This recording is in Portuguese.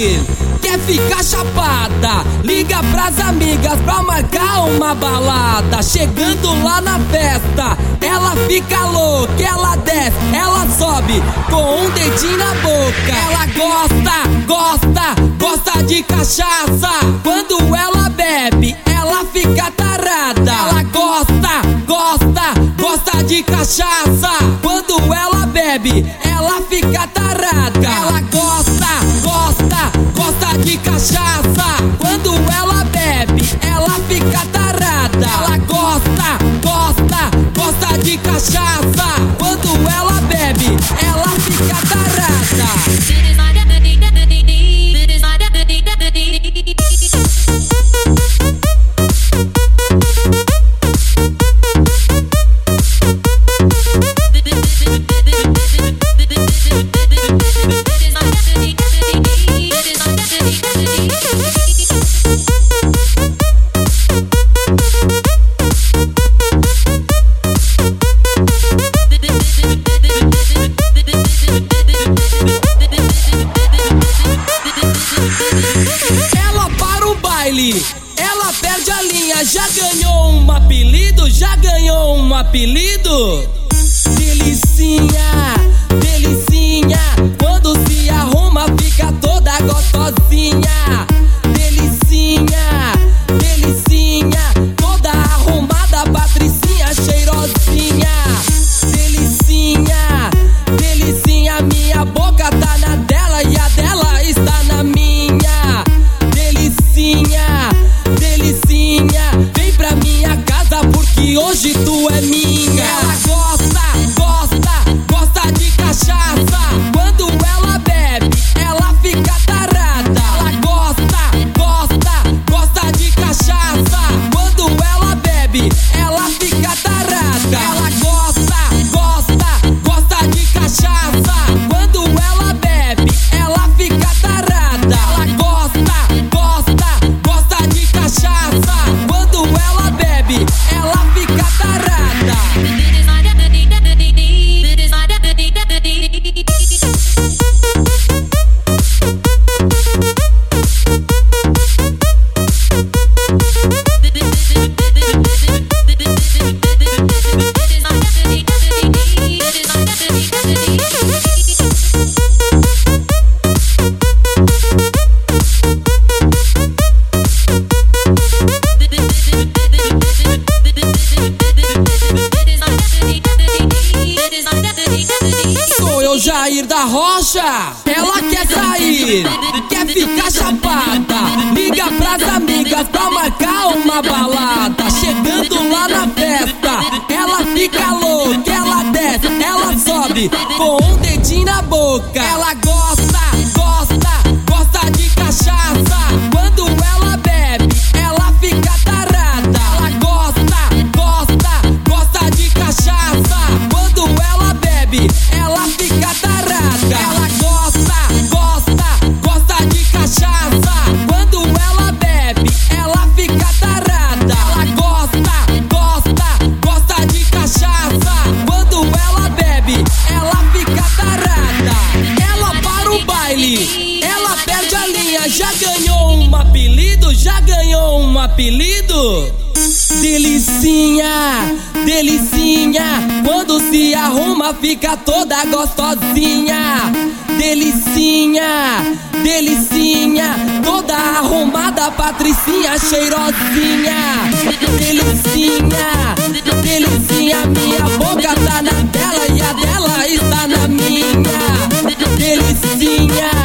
sair, quer ficar chapada, liga pras amigas pra marcar uma balada. Chegando lá na festa, ela fica louca, ela desce, ela sobe com um dedinho na boca. Ela gosta de cachaça. Quando ela bebe, ela fica tarada. Ela gosta de cachaça. Quando ela bebe, ela fica tarada. Ela gosta de cachaça. Quando ela bebe, ela fica tarada. Ela gosta de cachaça. Quando ela bebe, ela fica tarada. Ela para o baile, ela perde a linha. Já ganhou um apelido, já ganhou um apelido. Delicinha, delicinha, quando se arruma fica toda gostosinha. Delicinha, delicinha, toda arrumada, patricinha cheirosinha. Delicinha, delicinha, minha boca tá na dela e a dela está na minha. Delicinha, delicinha, vem pra minha casa porque hoje tu é minha. Ela gosta de cachaça. Quando ela bebe, ela fica tarada. Ela gosta de cachaça. Quando ela bebe, ela fica tarada. Ela gosta de cachaça. Quando ela bebe, ela fica tarada. Ela gosta de cachaça. Quando ela bebe, ela fica tarada. Sou eu, Jair da Rocha. Ela quer sair, quer ficar chapada, liga pras amigas pra marcar uma balada. Chegando lá na festa, ela fica louca, ela desce, ela sobe com um dedinho na boca. Ela gosta de cachaça. Quando ela bebe, ela fica tarada. Ela gosta de cachaça. Quando ela bebe, ela fica tarada. Ela gosta de cachaça. Quando ela bebe, ela fica tarada. Ela gosta de cachaça. Quando ela bebe, ela fica tarada. Ela para o baile, ela perde a linha. Já ganhou um apelido, já ganhou um apelido. Delicinha, delicinha, quando se arruma fica toda gostosinha. Delicinha, delicinha, toda arrumada, patricinha cheirosinha. Delicinha, delicinha, minha boca tá na dela e a dela está na minha. Delicinha,